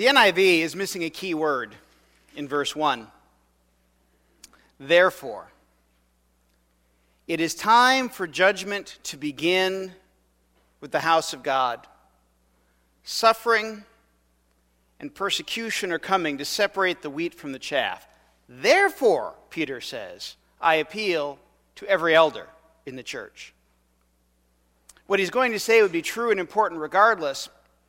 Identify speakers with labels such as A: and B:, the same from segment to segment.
A: The NIV is missing a key word in verse 1. Therefore, it is time for judgment to begin with the house of God. Suffering and persecution are coming to separate the wheat from the chaff. Therefore, Peter says, I appeal to every elder in the church. What he's going to say would be true and important regardless.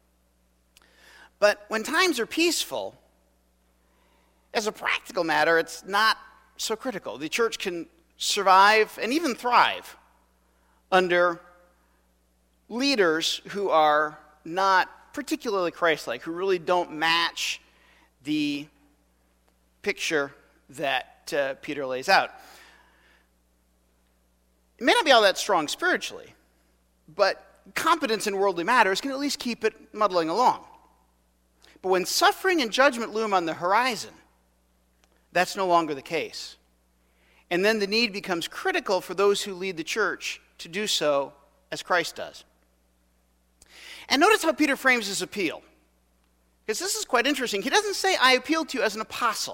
A: But when times are peaceful, as a practical matter, it's not so critical. The church can survive and even thrive under leaders who are not particularly Christ-like, who really don't match the picture that Peter lays out. It may not be all that strong spiritually, but competence in worldly matters can at least keep it muddling along. But when suffering and judgment loom on the horizon, that's no longer the case. And then the need becomes critical for those who lead the church to do so as Christ does. And notice how Peter frames his appeal, because this is quite interesting. He doesn't say, I appeal to you as an apostle.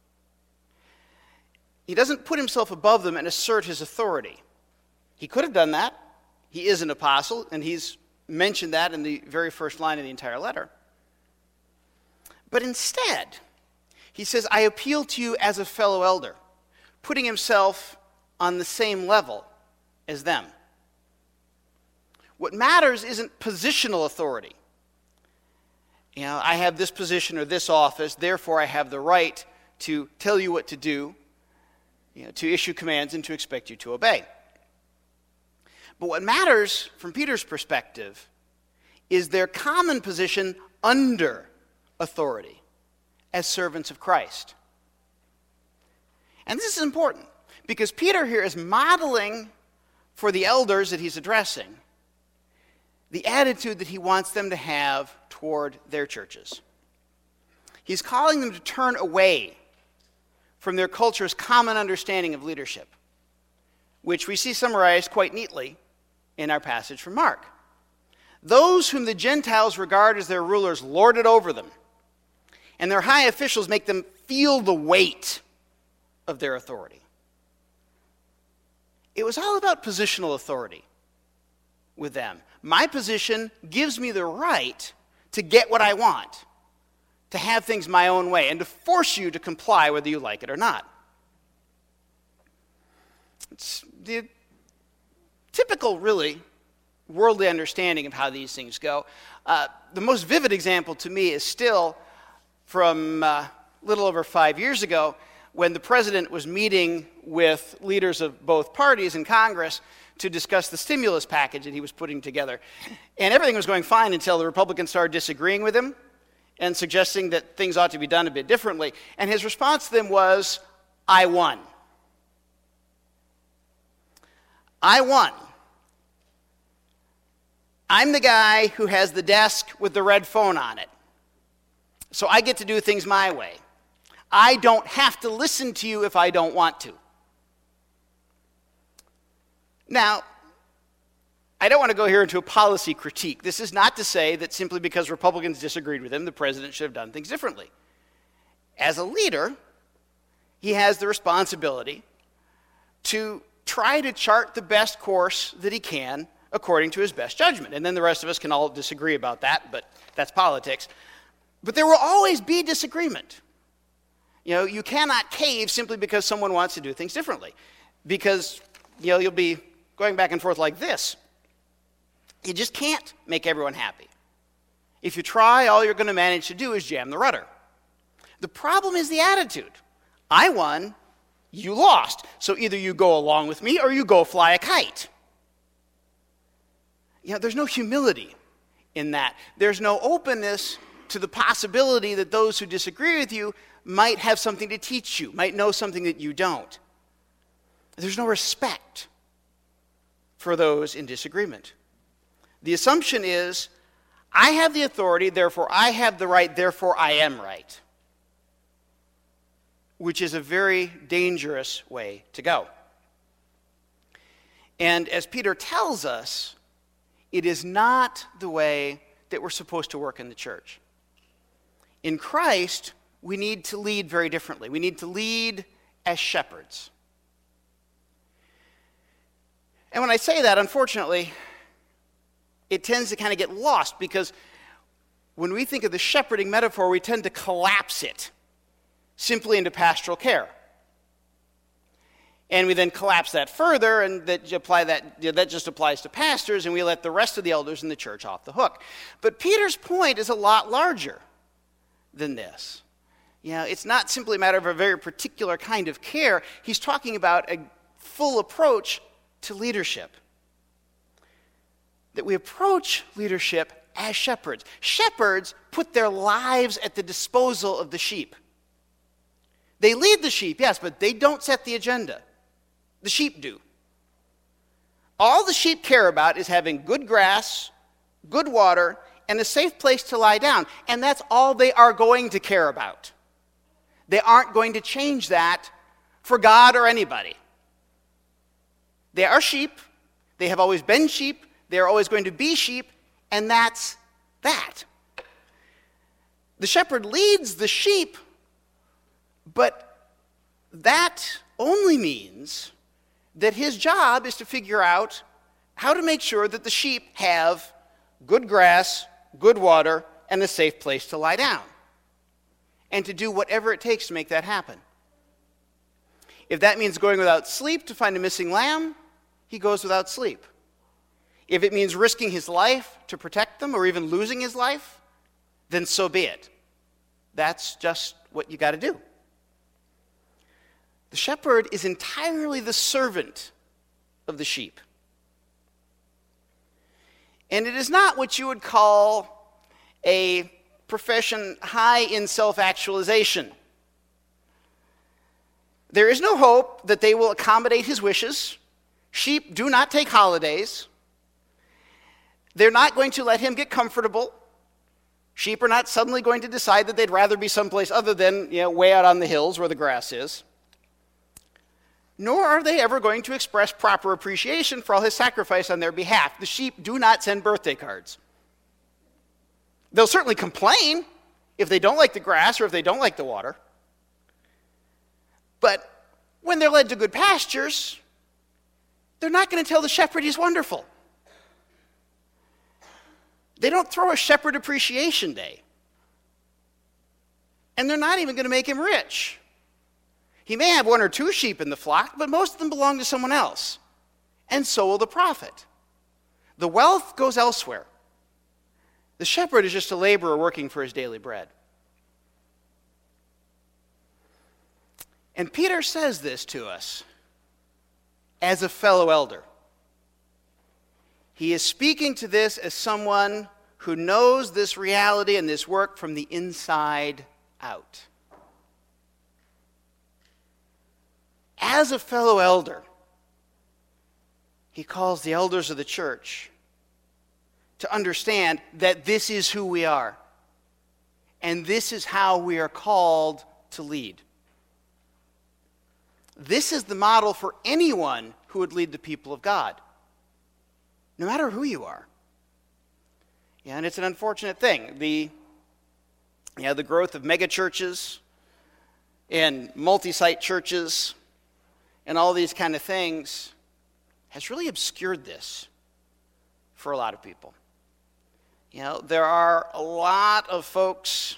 A: He doesn't put himself above them and assert his authority. He could have done that. He is an apostle, and he's mentioned that in the very first line of the entire letter. But instead, he says, I appeal to you as a fellow elder, putting himself on the same level as them. What matters isn't positional authority. I have this position or this office, therefore I have the right to tell you what to do, to issue commands and to expect you to obey. But what matters from Peter's perspective is their common position under authority as servants of Christ. And this is important because Peter here is modeling for the elders that he's addressing the attitude that he wants them to have toward their churches. He's calling them to turn away from their culture's common understanding of leadership, which we see summarized quite neatly in our passage from Mark. Those whom the Gentiles regard as their rulers lord it over them, and their high officials make them feel the weight of their authority. It was all about positional authority with them. My position gives me the right to get what I want, to have things my own way, and to force you to comply whether you like it or not. It's the typical, really, worldly understanding of how these things go. The most vivid example to me is still from a little over 5 years ago when the president was meeting with leaders of both parties in Congress to discuss the stimulus package that he was putting together. And everything was going fine until the Republicans started disagreeing with him and suggesting that things ought to be done a bit differently. And his response to them was, I won. I won. I'm the guy who has the desk with the red phone on it. So I get to do things my way. I don't have to listen to you if I don't want to. Now, I don't want to go here into a policy critique. This is not to say that simply because Republicans disagreed with him, the president should have done things differently. As a leader, he has the responsibility to try to chart the best course that he can according to his best judgment. And then the rest of us can all disagree about that, but that's politics. But there will always be disagreement. You cannot cave simply because someone wants to do things differently. Because, you'll be going back and forth like this. You just can't make everyone happy. If you try, all you're going to manage to do is jam the rudder. The problem is the attitude. I won, you lost. So either you go along with me or you go fly a kite. There's no humility in that. There's no openness to the possibility that those who disagree with you might have something to teach you, might know something that you don't. There's no respect for those in disagreement. The assumption is, I have the authority, therefore I have the right, therefore I am right. Which is a very dangerous way to go. And as Peter tells us, it is not the way that we're supposed to work in the church. in Christ, we need to lead very differently. We need to lead as shepherds. And when I say that, unfortunately, it tends to kind of get lost, because when we think of the shepherding metaphor, we tend to collapse it simply into pastoral care. And we then collapse that further, and that just applies to pastors, and we let the rest of the elders in the church off the hook. But Peter's point is a lot larger than this. It's not simply a matter of a very particular kind of care. He's talking about a full approach to leadership. That we approach leadership as shepherds. Shepherds put their lives at the disposal of the sheep. They lead the sheep, yes, but they don't set the agenda. The sheep do. All the sheep care about is having good grass, good water, and a safe place to lie down. And that's all they are going to care about. They aren't going to change that for God or anybody. They are sheep. They have always been sheep. They are always going to be sheep. And that's that. The shepherd leads the sheep, but that only means that his job is to figure out how to make sure that the sheep have good grass, good water, and a safe place to lie down, and to do whatever it takes to make that happen. If that means going without sleep to find a missing lamb, he goes without sleep. If it means risking his life to protect them, or even losing his life, then so be it. That's just what you got to do. The shepherd is entirely the servant of the sheep. And it is not what you would call a profession high in self-actualization. There is no hope that they will accommodate his wishes. Sheep do not take holidays. They're not going to let him get comfortable. Sheep are not suddenly going to decide that they'd rather be someplace other than, way out on the hills where the grass is. Nor are they ever going to express proper appreciation for all his sacrifice on their behalf. The sheep do not send birthday cards. They'll certainly complain if they don't like the grass or if they don't like the water. But when they're led to good pastures, they're not going to tell the shepherd he's wonderful. They don't throw a shepherd appreciation day. And they're not even going to make him rich. He may have one or two sheep in the flock, but most of them belong to someone else. And so will the prophet. The wealth goes elsewhere. The shepherd is just a laborer working for his daily bread. And Peter says this to us as a fellow elder. He is speaking to this as someone who knows this reality and this work from the inside out. As a fellow elder, he calls the elders of the church to understand that this is who we are, and this is how we are called to lead. This is the model for anyone who would lead the people of God, no matter who you are. And it's an unfortunate thing. The growth of megachurches and multi-site churches and all these kind of things has really obscured this for a lot of people. There are a lot of folks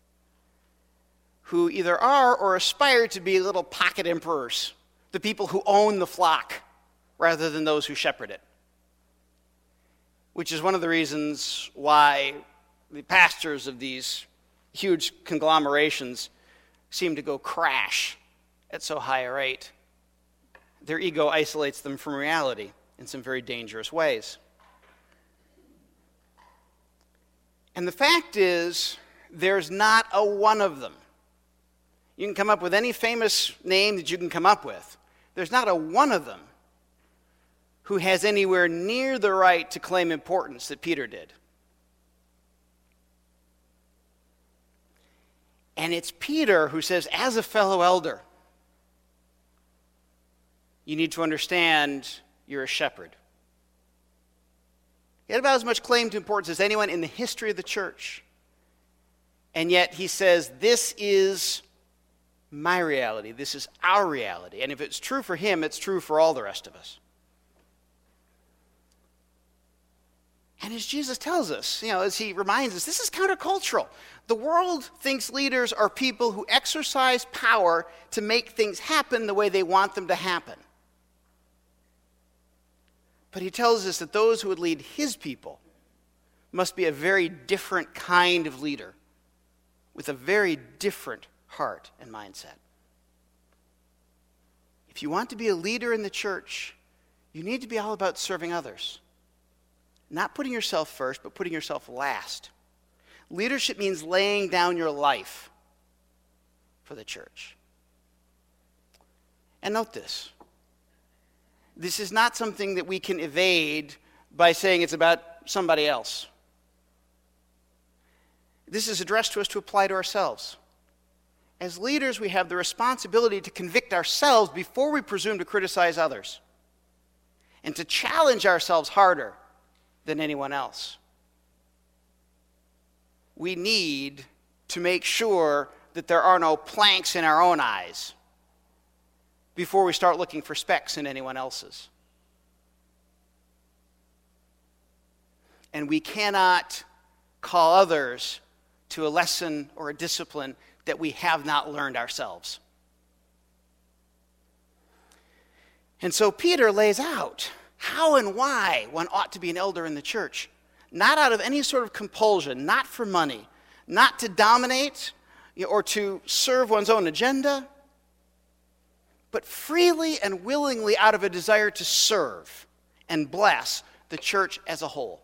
A: who either are or aspire to be little pocket emperors, the people who own the flock rather than those who shepherd it. Which is one of the reasons why the pastors of these huge conglomerations seem to go crash at so high a rate. Their ego isolates them from reality in some very dangerous ways. And the fact is, there's not a one of them. You can come up with any famous name that you can come up with. There's not a one of them who has anywhere near the right to claim importance that Peter did. And it's Peter who says, as a fellow elder, you need to understand you're a shepherd. He had about as much claim to importance as anyone in the history of the church. And yet he says, this is my reality. This is our reality. And if it's true for him, it's true for all the rest of us. And as Jesus tells us, as he reminds us, this is countercultural. The world thinks leaders are people who exercise power to make things happen the way they want them to happen. But he tells us that those who would lead his people must be a very different kind of leader with a very different heart and mindset. If you want to be a leader in the church, you need to be all about serving others. Not putting yourself first, but putting yourself last. Leadership means laying down your life for the church. And note this. This is not something that we can evade by saying it's about somebody else. This is addressed to us to apply to ourselves. As leaders, we have the responsibility to convict ourselves before we presume to criticize others, and to challenge ourselves harder than anyone else. We need to make sure that there are no planks in our own eyes before we start looking for specks in anyone else's. And we cannot call others to a lesson or a discipline that we have not learned ourselves. And so Peter lays out how and why one ought to be an elder in the church. Not out of any sort of compulsion, not for money, not to dominate or to serve one's own agenda, but freely and willingly out of a desire to serve and bless the church as a whole.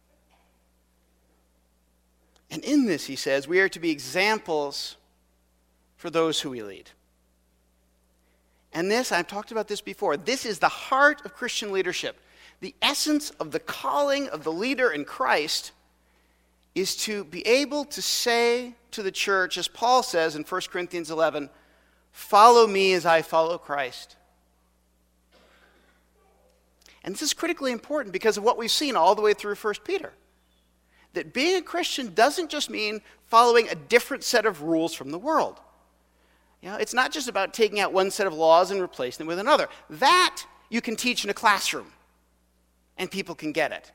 A: And in this, he says, we are to be examples for those who we lead. And this, I've talked about this before, this is the heart of Christian leadership. The essence of the calling of the leader in Christ is to be able to say to the church, as Paul says in 1 Corinthians 11, follow me as I follow Christ. And this is critically important because of what we've seen all the way through 1 Peter. That being a Christian doesn't just mean following a different set of rules from the world. It's not just about taking out one set of laws and replacing them with another. That you can teach in a classroom, and people can get it.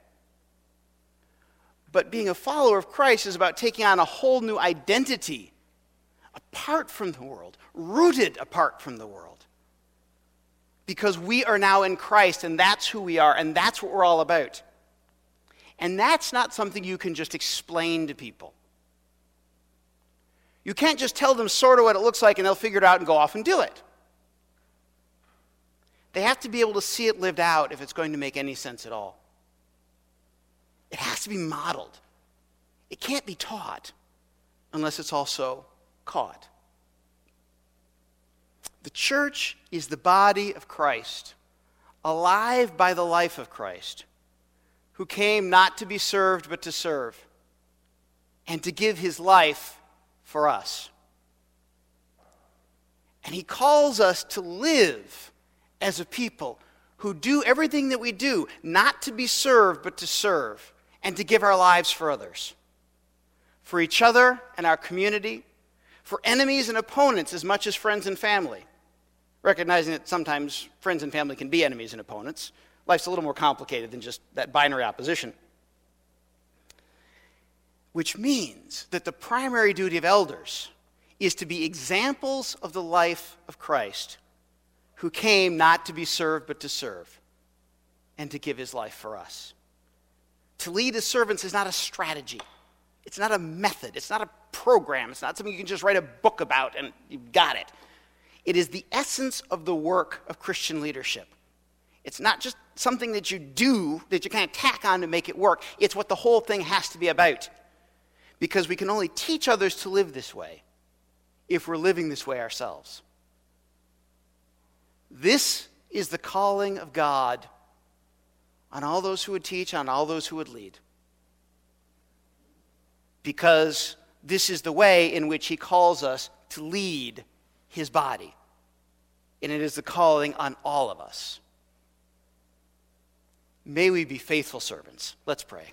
A: But being a follower of Christ is about taking on a whole new identity apart from the world, rooted apart from the world. Because we are now in Christ, and that's who we are, and that's what we're all about. And that's not something you can just explain to people. You can't just tell them sort of what it looks like and they'll figure it out and go off and do it. They have to be able to see it lived out if it's going to make any sense at all. It has to be modeled. It can't be taught unless it's also caught. The church is the body of Christ, alive by the life of Christ, who came not to be served but to serve, and to give his life for us. And he calls us to live as a people who do everything that we do, not to be served but to serve, and to give our lives for others, for each other and our community, for enemies and opponents as much as friends and family, recognizing that sometimes friends and family can be enemies and opponents. Life's a little more complicated than just that binary opposition. Which means that the primary duty of elders is to be examples of the life of Christ, who came not to be served but to serve, and to give his life for us. To lead as servants is not a strategy. It's not a method. It's not a program. It's not something you can just write a book about and you've got it. It is the essence of the work of Christian leadership. It's not just something that you do that you kind of tack on to make it work. It's what the whole thing has to be about. Because we can only teach others to live this way if we're living this way ourselves. This is the calling of God on all those who would teach, on all those who would lead. Because this is the way in which he calls us to lead his body. And it is the calling on all of us. May we be faithful servants. Let's pray.